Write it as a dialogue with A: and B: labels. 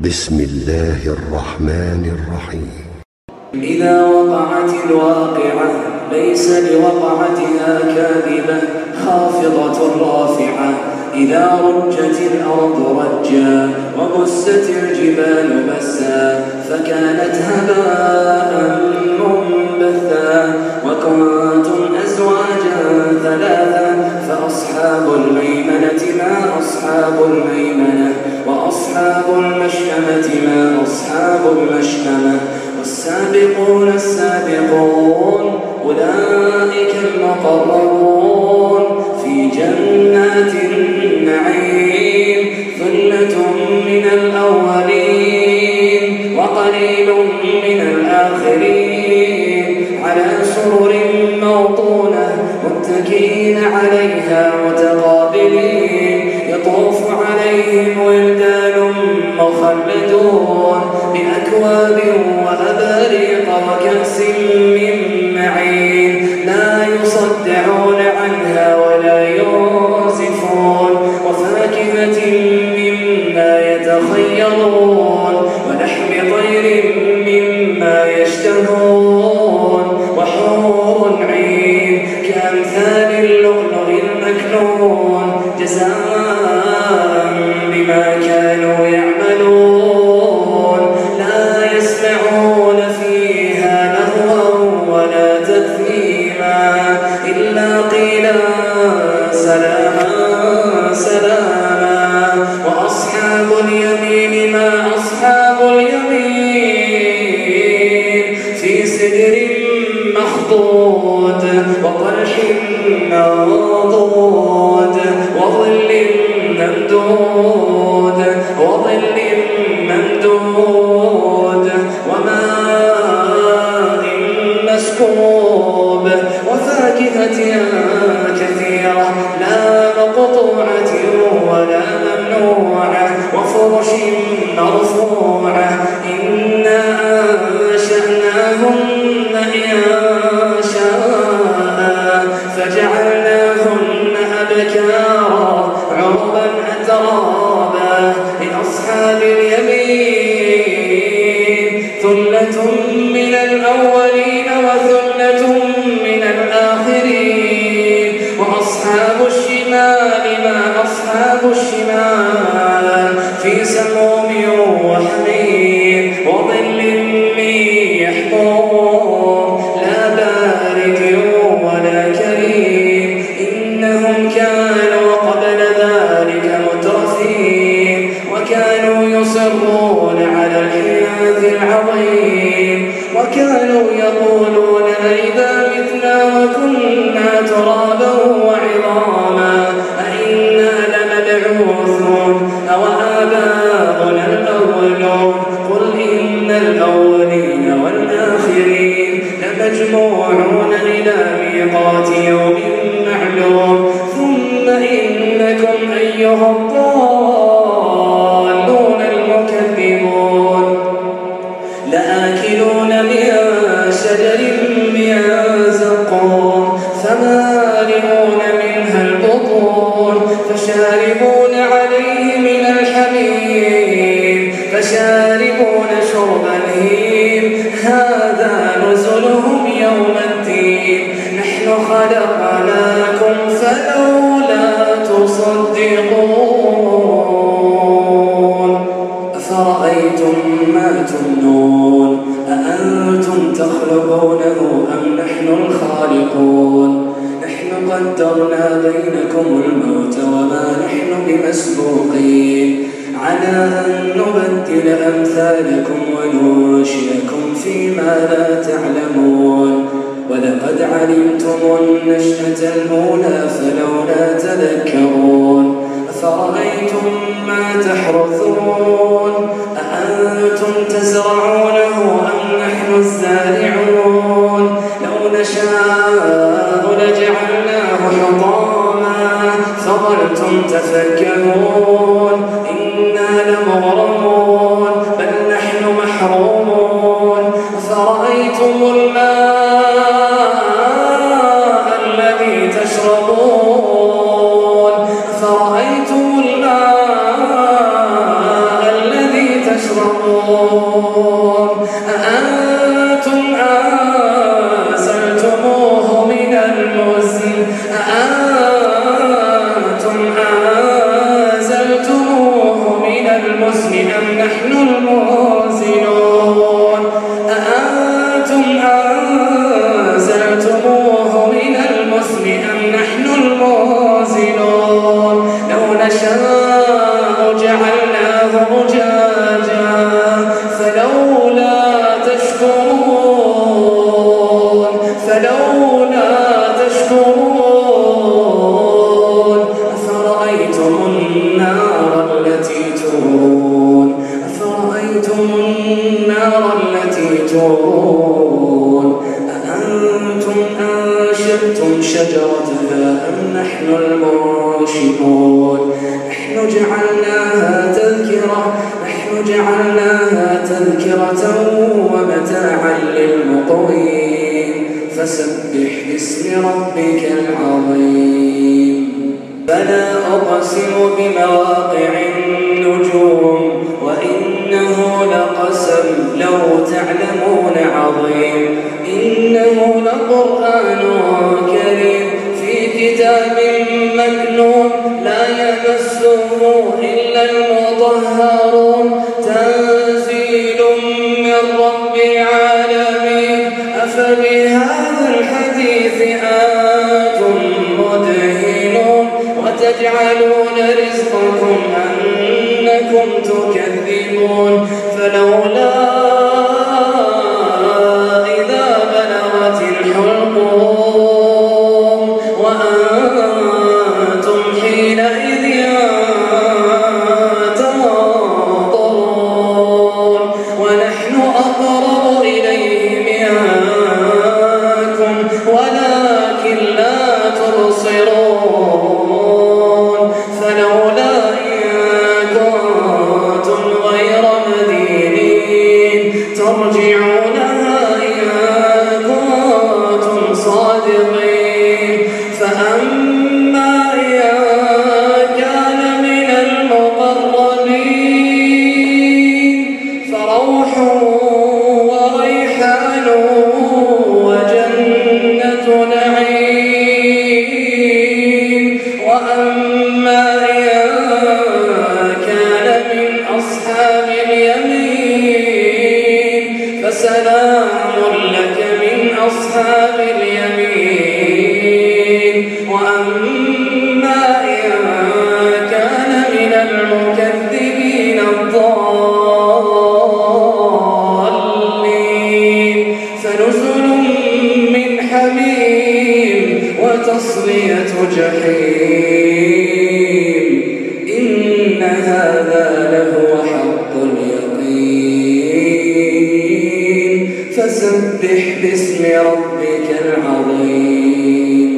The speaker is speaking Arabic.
A: بسم الله الرحمن الرحيم.
B: إذا وقعت الواقعة ليس لوقعتها كاذبة خافضة رافعة. إذا رجت الأرض رجا وبست الجبال بسا فكانت هباء منبثا وكنتم أزواجا ثلاثا فأصحاب الميمنة ما أصحاب الميمنة وأصحاب المشأمة ما أصحاب المشأمة والسابقون السابقون أولئك المقربون في جنات النعيم ثلة من الأولين وقليل من الآخرين على سرر موضونة متكئين عليها متقابلين يطوف عليهم ولدان مخلدون بأكواب وأباريق وكأس من معين لا يصدعون عنها ولا ينزفون وفاكهة مما يتخيرون ولحم طير مما يشتهون وحور عين كأمثال اللؤلؤ المكنون جزاء بما كانوا يعملون لا يسمعون فيها لغوا ولا تأثيما إلا قيلا سلاما سلاما وأصحاب اليمين ما أصحاب اليمين في سدر مخضود وطلح منضود وظل ممدود وماء مسكوب وفاكهة كثيرة لا مقطوعة ولا ممنوعة وفرش مرفوعة إنا أنشأناهن إنشاء فجعلناهن أبكارا عربا أترابا لأصحاب اليمين ثلة من الأولين وثلة من الآخرين وأصحاب الشمال ما أصحاب الشمال في سموم وحميم وظل من يحموم لا بارد ولا كريم إنهم كانوا قبل ذلك مترفين وكانوا يصرون على الحنث العظيم وكانوا يقولون أئذا متنا وكنا ترابا وعظاما أئنا لمبعوثون أو آباؤنا الأولون قل إن الأولين والآخرين لمجموعون إلى ميقات يوم معلوم ثم إنكم أيها الضالون المكذبون لآكلون من شجر من زقوم فمالئون منها البطون فشاربون عليه من الحميم فشاربون شرب الهيم هذا نزلهم يوم الدين نحن خلقناكم فلولا تصدقون أفرأيتم ما تمنون أأنتم تخلقونه أم نحن الخالقون نحن قدرنا بينكم الموت وما نحن بمسبوقين على أن نبدل أمثالكم وننشئكم فيما لا تعلمون ولقد علمتم النشأة الأولى فلولا تذكرون أفرأيتم ما تحرثون أأنتم تزرعونه أم نحن الزارعون لو نشاء لجعلناه حطاما فظلتم تفكهون إنا لمغرمون بل نحن محرومون أفرأيتم الماء الذي تشربون أفرأيتم الماء تسخرون أأنتم أنزلتموه من المزن أم نحن المنزلون أأنتم أنزلتموه من المزن أم نحن المنزلون لو نشاء جعلناه أجاجا فلولا تشكرون أفرأيتم النار التي تورون أأنتم أنشأتم شجرتها أم نحن المنشئون نحن جعلناها تذكرة ومتاعا للمقوين فسبح باسم ربك العظيم فلا أقسم بمواقع النجوم وإنه لقسم لو تعلمون عظيم إنه لقرآن كريم في كتاب مكنون لا يمسه إلا المطهرون تنزيل من رب العالمين أفبهذا الحديث أنتم مدهنون وتجعلون رزقكم أنكم تكذبون فلولا إذا بلغت الحلقوم وأنتم حينئذ تنظرون ونحن أقرب إليه منكم ولكن لا تبصرون فلولا إن كنتم غير مدينين ترجعونها إن كنتم صادقين فأما إن كان من المقربين فروح وريحان وجنة نعيم وأما إن كان من أصحاب اليمين فسلام لك من أصحاب اليمين وأما إن كان من المكذبين الضالين فنزل من حميم وتصلية جحيم إن هذا لهو حق اليقين فسبح باسم ربك العظيم